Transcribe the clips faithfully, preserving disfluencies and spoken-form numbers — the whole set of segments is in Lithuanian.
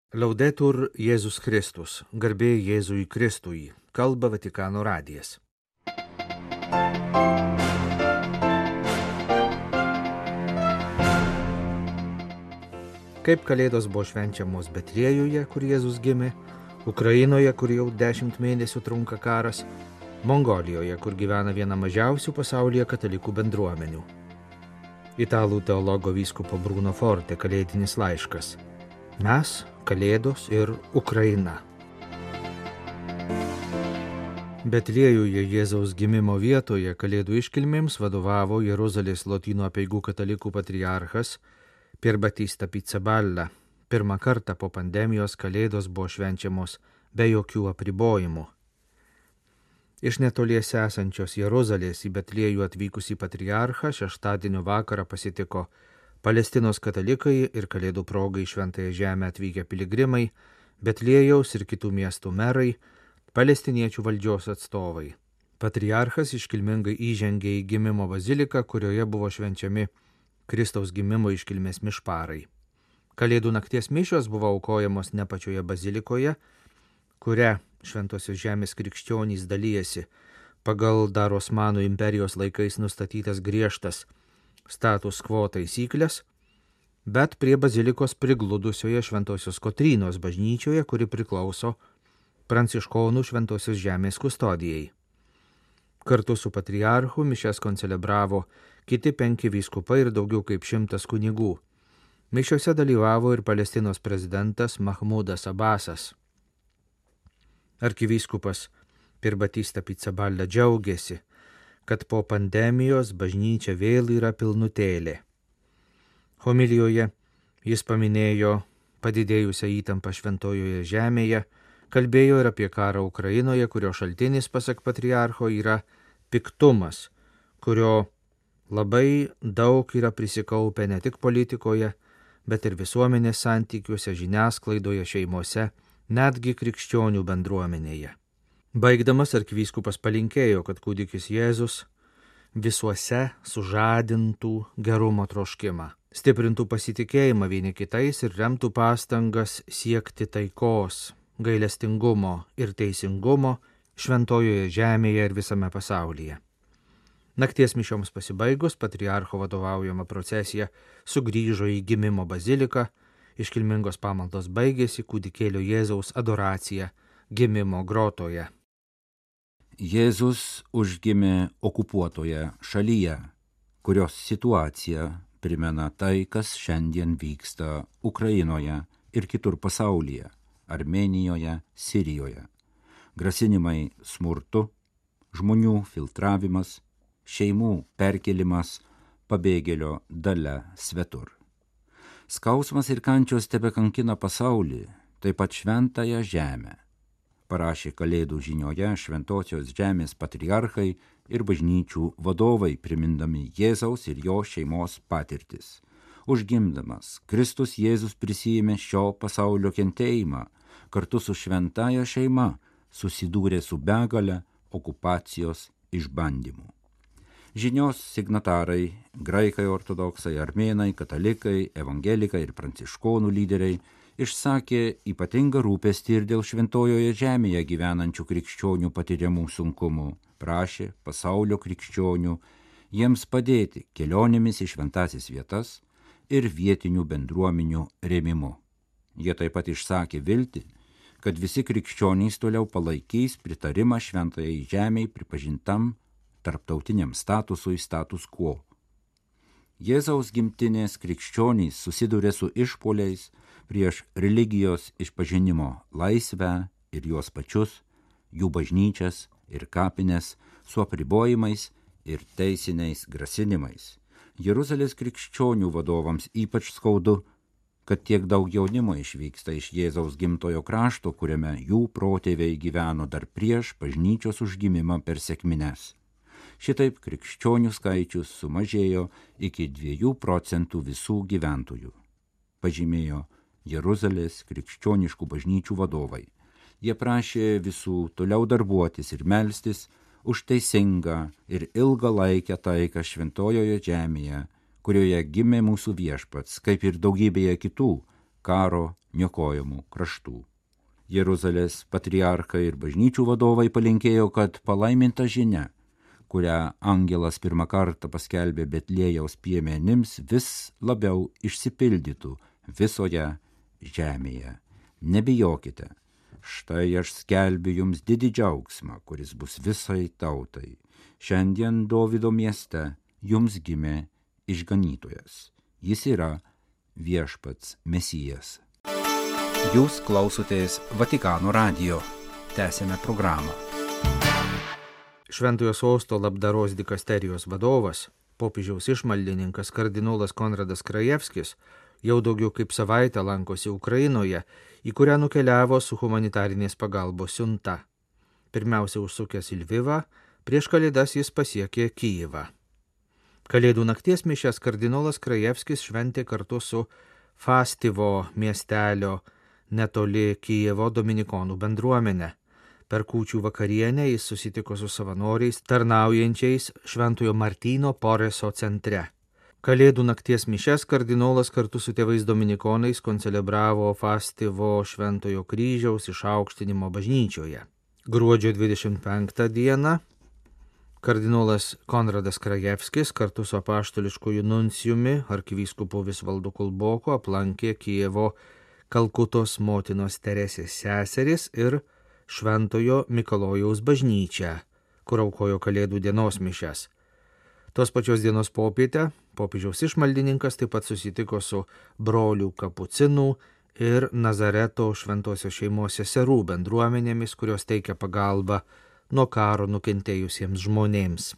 Laudetur Jėzus Kristus, garbė Jėzui Kristui, kalba Vatikano radijas. Kaip kalėdos buvo švenčiamos Betliejuje, kur Jėzus gimė, Ukrainoje, kur jau dešimt mėnesių trunka karas, Mongolijoje, kur gyvena viena mažiausių pasaulyje katalikų bendruomenių. Italų teologo vyskupo Bruno Forte kalėdinis laiškas. Mes, Kalėdos ir Ukraina. Betliejuje Jėzaus gimimo vietoje kalėdų iškilmėms vadovavo Jeruzalės Lotynų apeigų katalikų patriarchas Pier Battista Pizzaballa. Pirmą kartą po pandemijos kalėdos buvo švenčiamos be jokių apribojimų. Iš netoliese esančios Jeruzalės į Betliejų atvykusį patriarchą šeštadienio vakarą pasitiko Palestinos katalikai ir kalėdų progai į Šventąją Žemę atvykę piligrimai, Betliejaus ir kitų miestų merai, palestiniečių valdžios atstovai. Patriarchas iškilmingai įžengė į gimimo baziliką, kurioje buvo švenčiami Kristaus gimimo iškilmės mišparai. Kalėdų nakties mišios buvo aukojamos ne pačioje bazilikoje, kuria Šventosios Žemės krikščionys dalyjasi pagal dar Osmanų imperijos laikais nustatytas griežtas status quo taisyklės, bet prie bazilikos prigludusioje Šventosios Kotrynos bažnyčioje, kuri priklauso pranciškonų Šventosios Žemės kustodijai. Kartu su patriarchu mišias koncelebravo kiti penki vyskupai ir daugiau kaip šimtas kunigų. Mišiose dalyvavo ir Palestinos prezidentas Mahmudas Abbasas. Arkivyskupas Pier Battista Pizzaballa džiaugiasi, kad po pandemijos bažnyčia vėl yra pilnutėlė. Homilijoje jis paminėjo padidėjusią įtampą Šventojoje Žemėje, kalbėjo ir apie karą Ukrainoje, kurio šaltinis, pasak patriarcho, yra piktumas, kurio labai daug yra prisikaupę ne tik politikoje, bet ir visuomenės santykiuose, žiniasklaidoje, šeimose, netgi krikščionių bendruomenėje. Baigdamas arkivyskupas palinkėjo, kad kūdikis Jėzus visuose sužadintų gerumo troškimą, stiprintų pasitikėjimą vieni kitais ir remtų pastangas siekti taikos, gailestingumo ir teisingumo Šventojoje Žemėje ir visame pasaulyje. Nakties mišioms pasibaigus, patriarcho vadovaujama procesija sugrįžo į gimimo baziliką, iškilmingos pamaldos baigėsi kūdikėlio Jėzaus adoracija gimimo grotoje. Jėzus užgimė okupuotoje šalyje, kurios situacija primena tai, kas šiandien vyksta Ukrainoje ir kitur pasaulyje, Armėnijoje, Sirijoje. Grasinimai smurtu, žmonių filtravimas, šeimų perkelimas, pabėgėlio dalia svetur. Skausmas ir kančios tebekankina pasaulį, taip pat Šventąją Žemę, parašė Kalėdų žinioje Šventosios Žemės patriarchai ir bažnyčių vadovai, primindami Jėzaus ir jo šeimos patirtis. Užgimdamas, Kristus Jėzus prisijėmė šio pasaulio kentėjimą, kartu su šventąja šeima susidūrė su begale okupacijos išbandymų. Žinios signatarai, graikai ortodoksai, armėnai, katalikai, evangelikai ir pranciškonų lyderiai išsakė ypatingą rūpestį ir dėl Šventojoje Žemėje gyvenančių krikščionių patiriamų sunkumų, prašė pasaulio krikščionių jiems padėti kelionėmis į šventąsias vietas ir vietinių bendruomenių rėmimu. Jie taip pat išsakė viltį, kad visi krikščionys toliau palaikys pritarimą Šventajai Žemei pripažintam tarptautiniam statusui status quo. Jėzaus gimtinės krikščionys susidūrė su išpuoliais prieš religijos išpažinimo laisvę ir juos pačius, jų bažnyčias ir kapines, su apribojimais ir teisiniais grasinimais. Jeruzalės krikščionių vadovams ypač skaudu, kad tiek daug jaunimo išvyksta iš Jėzaus gimtojo krašto, kuriame jų protėviai gyveno dar prieš bažnyčios užgimimą per sekmines. Šitaip krikščionių skaičius sumažėjo iki dviejų procentų visų gyventojų, pažymėjo Jeruzalės krikščioniškų bažnyčių vadovai. Jie prašė visų toliau darbuotis ir melstis už teisingą ir ilgalaikę taiką Šventojoje Žemėje, kurioje gimė mūsų Viešpats, kaip ir daugybėje kitų karo niokojamų kraštų. Jeruzalės patriarchai ir bažnyčių vadovai palinkėjo, kad palaiminta žinia, kurią angelas pirmą kartą paskelbė Betliejaus piemenims, vis labiau išsipildytų visoje žemėje. Nebijokite, štai aš skelbiu jums didį džiaugsmą, kuris bus visai tautai. Šiandien Dovydo mieste jums gimė išganytojas. Jis yra viešpats Mesijas. Jūs klausotės Vatikano radijo. Tęsėme programą. Šventojo sosto labdaros dikasterijos vadovas, popiežiaus išmaldininkas kardinolas Konradas Krajevskis, jau daugiau kaip savaitę lankosi Ukrainoje, į kurią nukeliavo su humanitarinės pagalbos siunta. Pirmiausia užsukęs į Lvivą, prieš Kalėdas jis pasiekė Kijevą. Kalėdų nakties mišias kardinolas Krajevskis šventė kartu su Fastivo miestelio netoli Kijevo dominikonų bendruomenė. Per kūčių vakarienę jis susitiko su savanoriais tarnaujančiais Šventojo Martyno Poreso centre. Kalėdų nakties mišias kardinolas kartu su tėvais dominikonais koncelebravo Fastivo Šventojo kryžiaus išaukštinimo bažnyčioje. Gruodžio dvidešimt penktą dieną kardinolas Konradas Krajevskis kartu su apaštališkuoju nuncijumi arkivyskupu Visvaldu Kulboku aplankė Kijevo Kalkutos motinos Teresės seseris ir Šventojo Mikalojaus bažnyčią, kur aukojo Kalėdų dienos mišias. Tos pačios dienos popietę popiežiaus išmaldininkas taip pat susitiko su brolių kapucinų ir Nazareto šventosios šeimos seserų bendruomenėmis, kurios teikia pagalbą nuo karo nukentėjusiems žmonėms.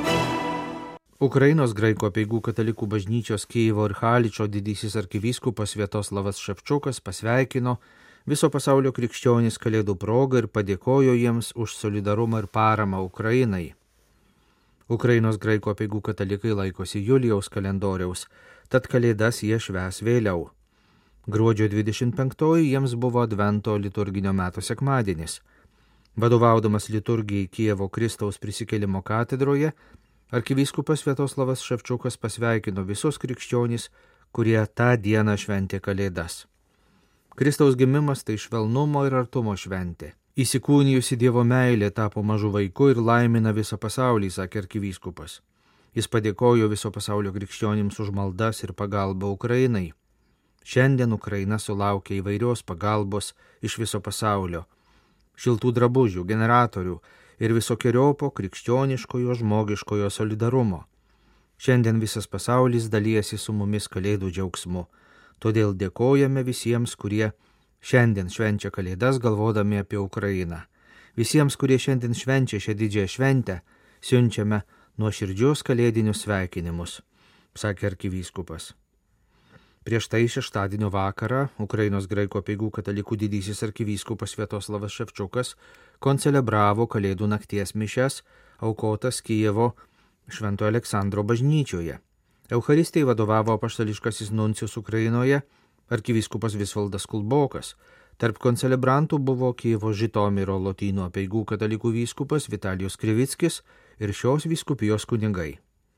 Ukrainos graikų apeigų katalikų bažnyčios Kijevo ir Haličo didysis arkivyskupas Sviatoslavas Ševčukas pasveikino viso pasaulio krikščionys Kalėdų progą ir padėkojo jiems už solidarumą ir paramą Ukrainai. Ukrainos graikų apeigų katalikai laikosi Julijaus kalendoriaus, tad Kalėdas jie švęs vėliau. Gruodžio dvidešimt penktoji jiems buvo Advento liturginio meto sekmadienis. Vadovaudamas liturgijai Kijevo Kristaus prisikėlimo katedroje, arkivyskupas Sviatoslavas Ševčukas pasveikino visus krikščionys, kurie tą dieną šventė Kalėdas. Kristaus gimimas tai švelnumo ir artumo šventė. Įsikūnijusi Dievo meilė tapo mažu vaiku ir laimina visą pasaulį, sakė arkivyskupas. Jis padėkojo viso pasaulio krikščionims už maldas ir pagalbą Ukrainai. Šiandien Ukraina sulaukia įvairios pagalbos iš viso pasaulio. Šiltų drabužių, generatorių ir visokiojopo krikščioniškojo žmogiškojo solidarumo. Šiandien visas pasaulis dalijasi su mumis Kalėdų džiaugsmu. Todėl dėkojame visiems, kurie šiandien švenčia Kalėdas galvodami apie Ukrainą. Visiems, kurie šiandien švenčia šią didžiąją šventę, siunčiame nuoširdžius kalėdinius sveikinimus, sakė arkivyskupas. Prieš tai šeštadienio vakarą Ukrainos graikų apeigų katalikų didysis arkivyskupas Sviatoslavas Ševčukas koncelebravo Kalėdų nakties mišias aukotas Kijevo Švento Aleksandro bažnyčioje. Eucharistijai vadovavo apaštališkasis nuncijus Ukrainoje arkivyskupas Visvaldas Kulbokas. Tarp koncelebrantų buvo Kijevo Žitomiro Lotynų apeigų katalikų vyskupas Vitalijus Krivickis ir šios vyskupijos kunigai.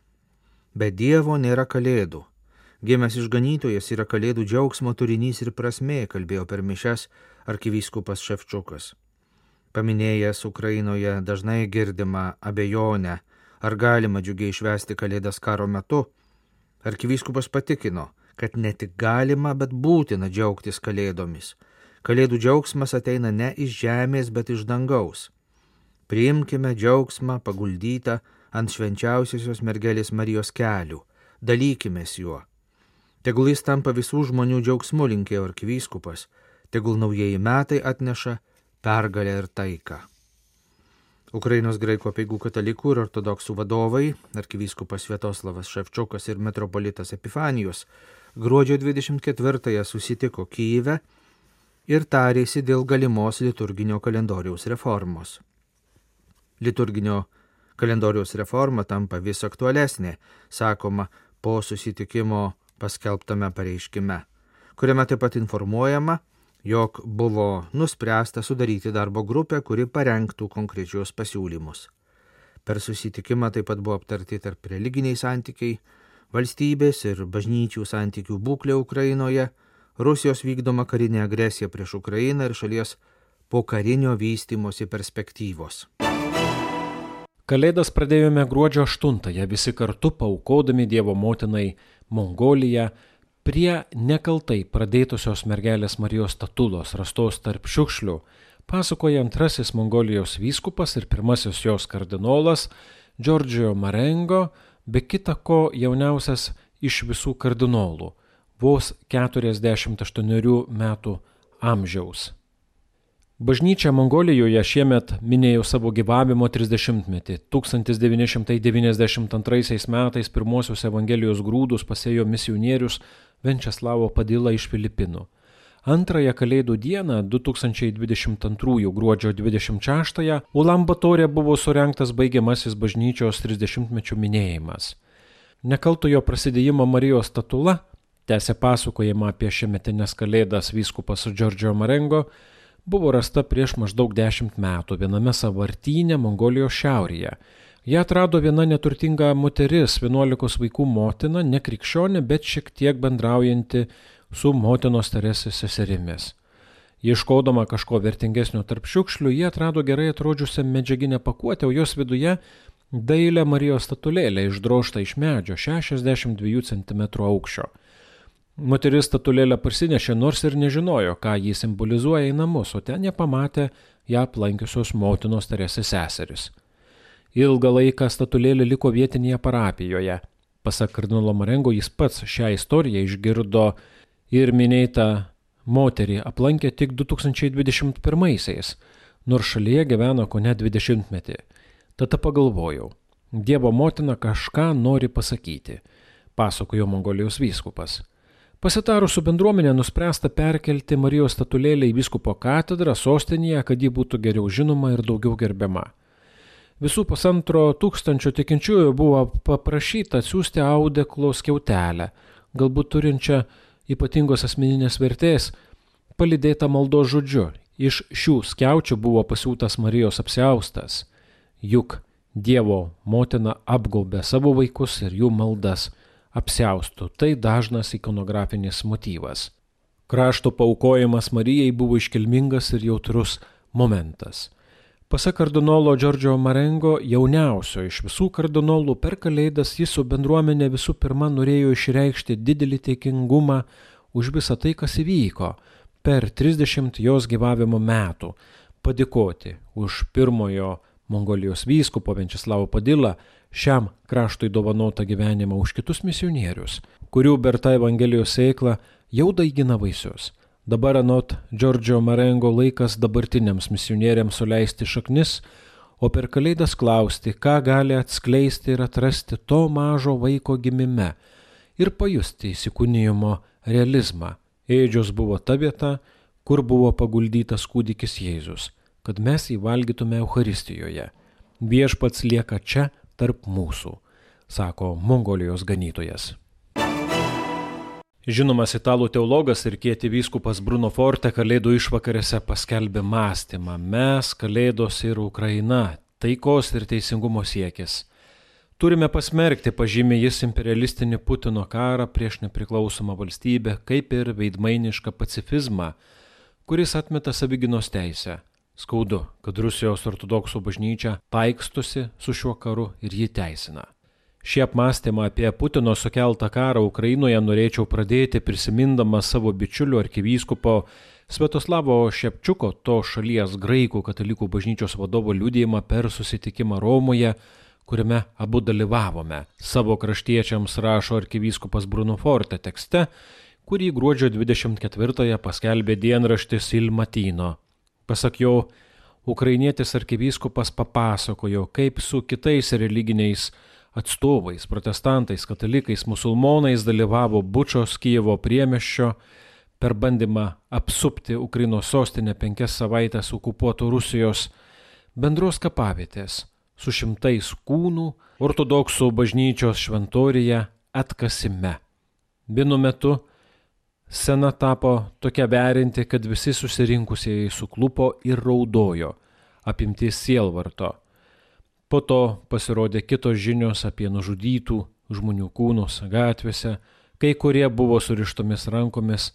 Be Dievo nėra Kalėdų. Gimęs išganytojas yra Kalėdų džiaugsmo turinys ir prasmė, kalbėjo per mišias arkivyskupas Ševčukas. Paminėjęs Ukrainoje dažnai girdimą abejonę, ar galima džiugiai švęsti Kalėdas karo metu, arkivyskupas patikino, kad ne tik galima, bet būtina džiaugtis Kalėdomis. Kalėdų džiaugsmas ateina ne iš žemės, bet iš dangaus. Priimkime džiaugsmą paguldytą ant švenčiausiosios mergelės Marijos kelių, dalykimės juo. Tegul jis tampa visų žmonių džiaugsmu, linkėjo arkivyskupas, tegul naujieji metai atneša pergalę ir taiką. Ukrainos graikų apeigų katalikų ir ortodoksų vadovai, arkivyskupas Sviatoslavas Ševčukas ir metropolitas Epifanijus, gruodžio dvidešimt ketvirtąją susitiko Kijeve ir tarėsi dėl galimos liturginio kalendoriaus reformos. Liturginio kalendoriaus reforma tampa vis aktualesnė, sakoma, po susitikimo paskelbtame pareiškime, kuriame taip pat informuojama, jog buvo nuspręsta sudaryti darbo grupę, kuri parengtų konkrečius pasiūlymus. Per susitikimą taip pat buvo aptarti tarp religiniai santykiai, valstybės ir bažnyčių santykių būklė Ukrainoje, Rusijos vykdoma karinė agresija prieš Ukrainą ir šalies pokarinio vystymosi perspektyvos. Kalėdas pradėjome gruodžio aštuntąją visi kartu paaukodami Dievo motinai Mongoliją prie nekaltai pradėtusios mergelės Marijos statulos rastos tarp šiukšlių, pasakoja antrasis Mongolijos vyskupas ir pirmasis jos kardinolas Giorgio Marengo, be kita ko jauniausias iš visų kardinolų, vos keturiasdešimt aštuonerių metų amžiaus. Bažnyčia Mongolijoje šiemet minėjo savo gyvavimo trisdešimtmetį. tūkstantis devyni šimtai devyniasdešimt antraisiais metais pirmosius Evangelijos grūdus pasėjo misionierius Venčeslavo Padila iš Filipinų. Antrąją Kalėdų dieną, du tūkstančiai dvidešimt antrųjų gruodžio dvidešimt šeštąją, Ulan Batore buvo surengtas baigiamasis bažnyčios trisdešimtmečio minėjimas. Nekaltojo prasidėjimo Marijos statula, tęsė pasakojimą apie šiemetinės Kalėdas vyskupas Giorgio Marengo, buvo rasta prieš maždaug dešimt metų viename sąvartyne Mongolijos šiaurėje. Ją atrado viena neturtinga moteris, vienuolikos vaikų motina, ne krikščionė, bet šiek tiek bendraujanti su motinos Teresės seserimis. Ieškodama kažko vertingesnio tarp šiukšlių, jie atrado gerai atrodžiusią medžiaginę pakuotę, o jos viduje dailią Marijos statulėlę išdrožtą iš medžio šešiasdešimt dviejų centimetrų aukščio. Moteris statulėlę parsinešė, nors ir nežinojo, ką jį simbolizuoja į namus, o ten jie pamatė ją aplankiusios motinos Teresės seseris. Ilgą laiką statulėlė liko vietinėje parapijoje. Pasak kardinolo Marengo, jis pats šią istoriją išgirdo ir minėtą moterį aplankė tik du tūkstančiai dvidešimt pirmaisiais, nors šalyje gyveno kone dvidešimtmetį. Tada pagalvojau, Dievo motina kažką nori pasakyti, pasakojo Mongolijos vyskupas. Pasitarus su bendruomenė nuspręsta perkelti Marijos statulėlę į vyskupo katedrą sostinėje, kad ji būtų geriau žinoma ir daugiau gerbiama. Visų pusantro tūkstančio tikinčiųjų buvo paprašyta atsiųsti audeklo skiautelę, galbūt turinčią ypatingos asmeninės vertės, palydėtą maldos žodžiu. Iš šių skiaučių buvo pasiūtas Marijos apsiaustas, juk Dievo motina apgaubė savo vaikus ir jų maldas apsiaustų. Tai dažnas ikonografinis motyvas. Krašto paaukojimas Marijai buvo iškilmingas ir jautrus momentas. Pasak kardinolo Giorgio Marengo, jauniausio iš visų kardinolų, per Kalėdas jis su bendruomenė visų pirma norėjo išreikšti didelį dėkingumą už visą tai, kas įvyko per trisdešimt jos gyvavimo metų, padėkoti už pirmojo Mongolijos vyskupo Venčeslavo Padilą šiam kraštui dovanotą gyvenimą, už kitus misionierius, kurių berta Evangelijos sėkla jau daigina vaisius. Dabar anot Giorgio Marengo laikas dabartiniams misionieriams suleisti šaknis, o per Kalėdas klausti, ką gali atskleisti ir atrasti to mažo vaiko gimime ir pajusti įsikūnijimo realizmą. Ėdžios buvo ta vieta, kur buvo paguldytas kūdikis Jėzus, kad mes jį valgytume Eucharistijoje. Viešpats lieka čia tarp mūsų, sako Mongolijos ganytojas. Žinomas italų teologas ir kieti vyskupas Bruno Forte Kalėdų išvakarėse paskelbė mąstymą: mes, Kalėdos ir Ukraina, taikos ir teisingumo siekis. Turime pasmerkti, pažymė jis, imperialistinį Putino karą prieš nepriklausomą valstybę, kaip ir veidmainišką pacifizmą, kuris atmeta savigynos teisę. Skaudu, kad Rusijos ortodoksų bažnyčia taikstosi su šiuo karu ir jį teisina. Šį apmąstymą apie Putino sukeltą karą Ukrainoje norėčiau pradėti prisimindama savo bičiulio arkivyskupo Svetoslavo Šepčiuko, to šalies graikų katalikų bažnyčios vadovo liudijimą per susitikimą Romoje, kuriame abu dalyvavome. Savo kraštiečiams rašo arkivyskupas Bruno Forte tekste, kurį gruodžio dvidešimt ketvirtąją paskelbė dienraštis Il Mattino. Pasak jo, ukrainietis arkivyskupas papasakojo, kaip su kitais religiniais atstovais, protestantais, katalikais, musulmonais dalyvavo Bučos Kijevo priemiesčio per bandymą apsupti Ukrainos sostinę penkias savaitės okupuotų Rusijos bendros kapavietės su šimtais kūnų ortodoksų bažnyčios šventoriuje atkasime. Vienu metu scena tapo tokia verinti, kad visi susirinkusieji suklupo ir raudojo, apimti sielvarto. Po to pasirodė kitos žinios apie nužudytų žmonių kūnus gatvėse, kai kurie buvo surištomis rankomis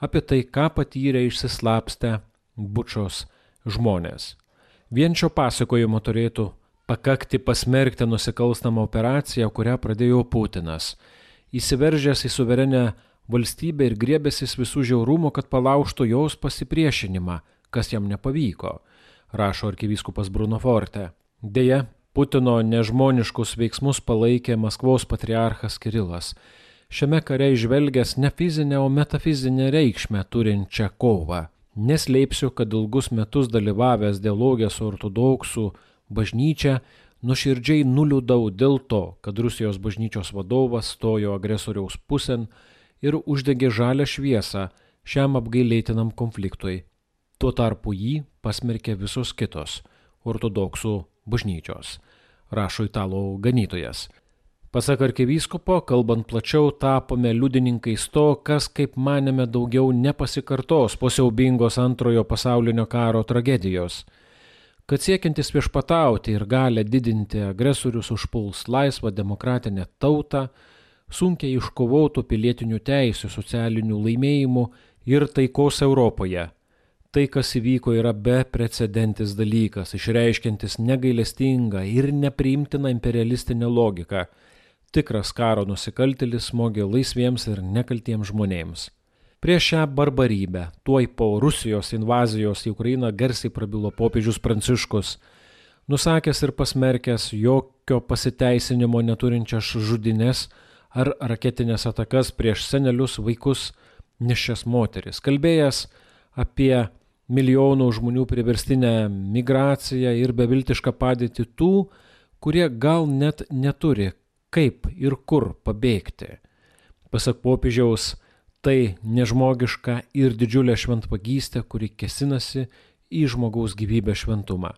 apie tai, ką patyrė išsislapstę Bučos žmonės. Vien šio pasakojimo turėtų pakakti pasmerkti nusikalstamą operaciją, kurią pradėjo Putinas, įsiveržęs į suverenę valstybę ir griebęsis visų žiaurumų, kad palaužtų jos pasipriešinimą, kas jam nepavyko, rašo arkivyskupas Bruno Forte. Deja, Putino nežmoniškus veiksmus palaikė Maskvos patriarchas Kirilas, šiame kare įžvelgęs ne fizinę, o metafizinę reikšmę turinčią kovą. Neslėpsiu, kad ilgus metus dalyvavęs dialogę su ortodoksų bažnyčia, nuoširdžiai nuliūdau dėl to, kad Rusijos bažnyčios vadovas stojo agresoriaus pusėn ir uždegė žalią šviesą šiam apgailėtinam konfliktui. Tuo tarpu jį pasmerkė visos kitos ortodoksų bažnyčios, rašo italų ganytojas. Pasak arkivyskupo, kalbant plačiau, tapome liudininkais to, kas, kaip manėme, daugiau nepasikartos po siaubingos antrojo pasaulinio karo tragedijos. Kad siekiantis viešpatauti ir galę didinti agresorius užpuls laisvą demokratinę tautą, sunkiai iškovotų pilietinių teisių, socialinių laimėjimų ir taikos Europoje. Tai, kas įvyko, yra beprecedentis dalykas, išreiškiantis negailestingą ir nepriimtiną imperialistinę logiką. Tikras karo nusikaltėlis smogė laisviems ir nekaltiems žmonėms. Prieš šią barbarybę, tuoj po Rusijos invazijos į Ukrainą garsiai prabilo popiežius Pranciškus, nusakęs ir pasmerkęs jokio pasiteisinimo neturinčias žudines ar raketinės atakas prieš senelius, vaikus, nėščias moteris, kalbėjęs apie milijonų žmonių priverstinę migraciją ir beviltišką padėtį tų, kurie gal net neturi kaip ir kur pabėgti. Pasak popiežiaus, tai nežmogiška ir didžiulė šventvagystė, kuri kėsinasi į žmogaus gyvybės šventumą.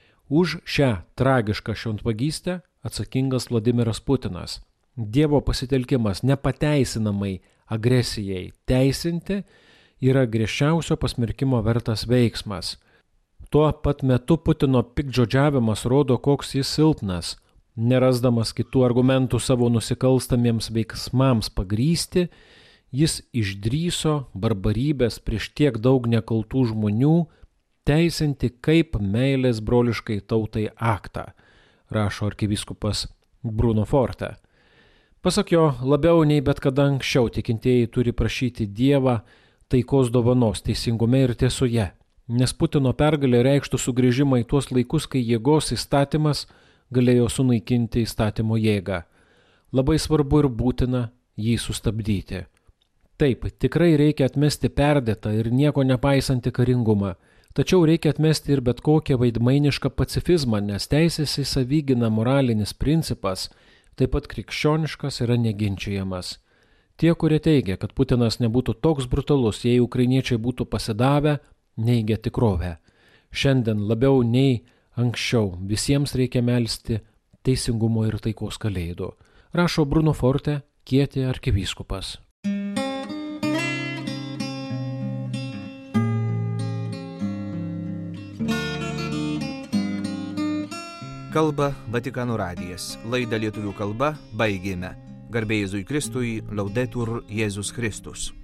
Už šią tragišką šventvagystę atsakingas Vladimiras Putinas. Dievo pasitelkimas nepateisinamai agresijai teisinti yra griežčiausio pasmerkimo vertas veiksmas. Tuo pat metu Putino piktžodžiavimas rodo, koks jis silpnas. Nerasdamas kitų argumentų savo nusikalstamiems veiksmams pagrysti, jis išdryso barbarybės prieš tiek daug nekaltų žmonių teisinti kaip meilės broliškai tautai aktą, rašo arkivyskupas Bruno Forte. Pasak jo, labiau nei bet kada anksčiau tikintieji turi prašyti Dievą taikos dovanos teisingume ir tiesoje, nes Putino pergalė reikštų sugrįžimą į tuos laikus, kai jėgos įstatymas galėjo sunaikinti įstatymo jėgą. Labai svarbu ir būtina jį sustabdyti. Taip, tikrai reikia atmesti perdėtą ir nieko nepaisantį karingumą, tačiau reikia atmesti ir bet kokią vaidmainišką pacifizmą, nes teisės į savygyną moralinis principas, taip pat krikščioniškas, yra neginčiamas. Tie, kurie teigia, kad Putinas nebūtų toks brutalus, jei ukrainiečiai būtų pasidavę, neigia tikrovę. Šiandien labiau nei anksčiau visiems reikia melsti teisingumo ir taikos kalėdų, rašo Bruno Forte, Kieti arkivyskupas. Kalba Vatikano radijas. Laidą lietuvių kalba baigėme. Garbė Jėzui Kristui, Laudetur Jėzus Kristus.